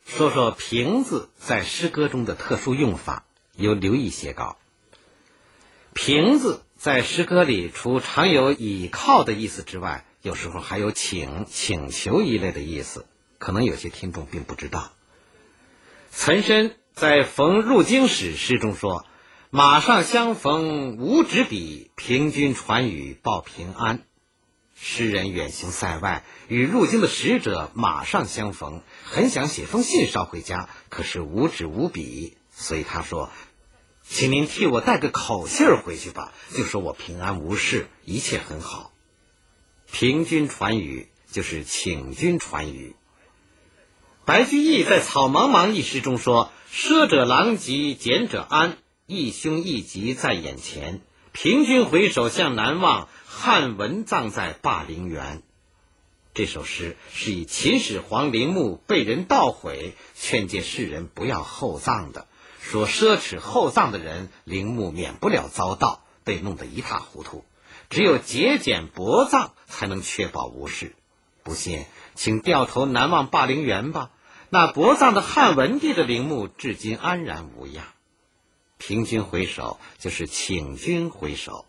说说平字在诗歌中的特殊用法，由刘毅写稿。平字在诗歌里除常有倚靠的意思之外，有时候还有请求一类的意思，可能有些听众并不知道。岑参在《逢入京使》诗中说：马上相逢无纸笔，凭君传语报平安。诗人远行塞外，与入京的使者马上相逢，很想写封信捎回家，可是无纸无笔，所以他说：请您替我带个口信儿回去吧，就说我平安无事，一切很好。凭君传语就是请君传语。白居易在《草茫茫》一诗中说：奢者狼藉，俭者安，义凶义吉在眼前，凭君回首向南望，汉文葬在霸陵园。这首诗是以秦始皇陵墓被人盗毁，劝诫世人不要厚葬的，说奢侈厚葬的人，陵墓免不了遭盗，被弄得一塌糊涂，只有节俭薄葬才能确保无事。不信，请掉头南望霸陵园吧，那薄葬的汉文帝的陵墓至今安然无恙。凭君回首就是请君回首。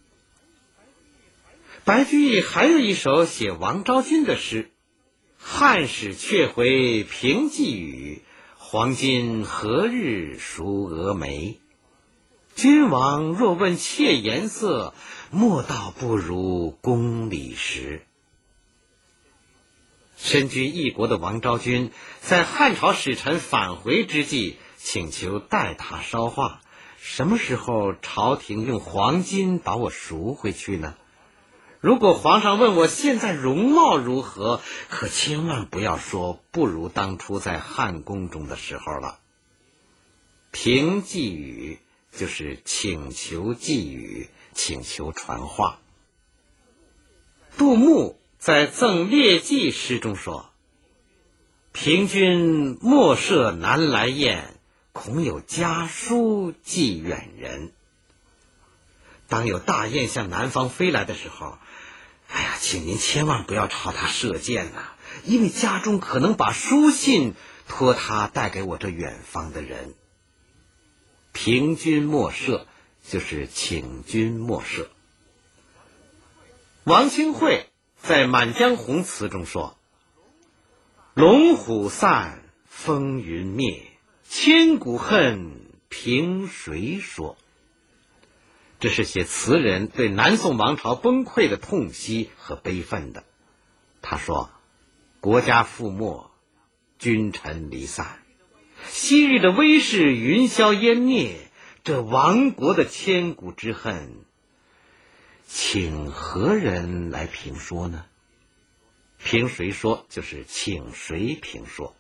白居易还有一首写王昭君的诗：汉使却回平寄语，黄金何日赎蛾眉。君王若问妾颜色，莫道不如宫里时。身居异国的王昭君在汉朝使臣返回之际，请求代他捎话，什么时候朝廷用黄金把我赎回去呢？如果皇上问我现在容貌如何，可千万不要说不如当初在汉宫中的时候了。凭寄语就是请求寄语，请求传话。杜牧在《赠列骑》诗中说：凭君莫设南来雁，恐有家书寄远人。当有大雁向南方飞来的时候，请您千万不要朝它射箭呐，因为家中可能把书信托他带给我这远方的人。凭君莫射就是请君莫射。王清惠在《满江红》词中说：龙虎散，风云灭，千古恨凭谁说。这是写词人对南宋王朝崩溃的痛惜和悲愤的。他说：国家覆没，君臣离散，昔日的威势云消烟灭，这亡国的千古之恨，请何人来评说呢？凭谁说就是请谁评说。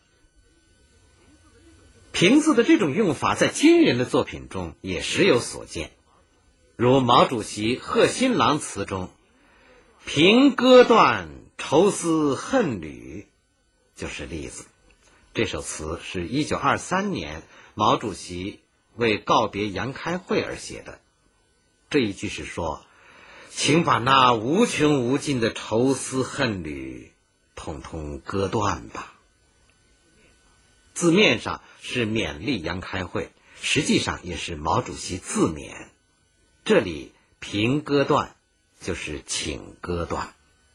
评字的这种用法在今人的作品中也时有所见，如毛主席《贺新郎》词中：凭歌断，愁思恨缕，就是例子。这首词是1923年毛主席为告别杨开慧而写的。这一句是说，请把那无穷无尽的愁思恨缕统统割断吧。字面上是勉励杨开慧，实际上也是毛主席自勉。这里凭割断就是请割断。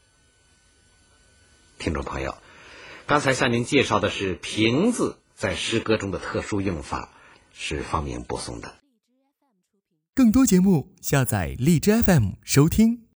听众朋友，刚才向您介绍的是凭字在诗歌中的特殊用法，是方明播送的。 更多节目下载荔枝 FM 收听。